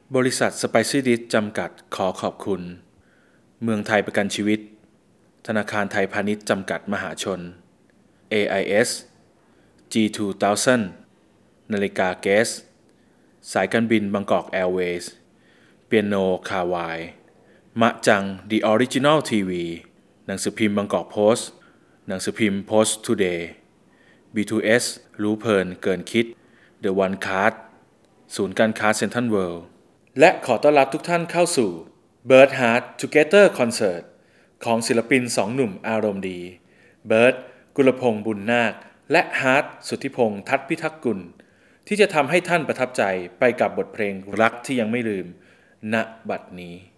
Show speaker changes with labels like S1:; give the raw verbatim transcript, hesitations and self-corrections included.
S1: บริษัท Spicy Dish จำกัดขอขอบคุณเมืองไทยประกันชีวิตธนาคารไทยพาณิชย์จำกัดมหาชน เอ ไอ เอส จี สองพัน นาฬิกาเกสสายการบินบางกอกแอร์เวย์สเปียโนคาวายมะจัง The Original ที วี หนังสือพิมพ์บางกอกโพสต์หนังสือพิมพ์ Post Today บี ทู เอส รู้เพลินเกินคิด The One Card ศูนย์การค้าเซ็นทรัลเวิลด์และขอต้อนรับทุกท่านเข้าสู่ Bird Heart Together Concert ของศิลปินสองหนุ่มอารมณ์ดี Bird กุลพงษ์บุญนาคและ Heart สุทธิพงษ์ทัศน์พิทักษ์กุลที่จะทำให้ท่านประทับใจไปกับบทเพลงรักที่ยังไม่ลืมณบัดนี้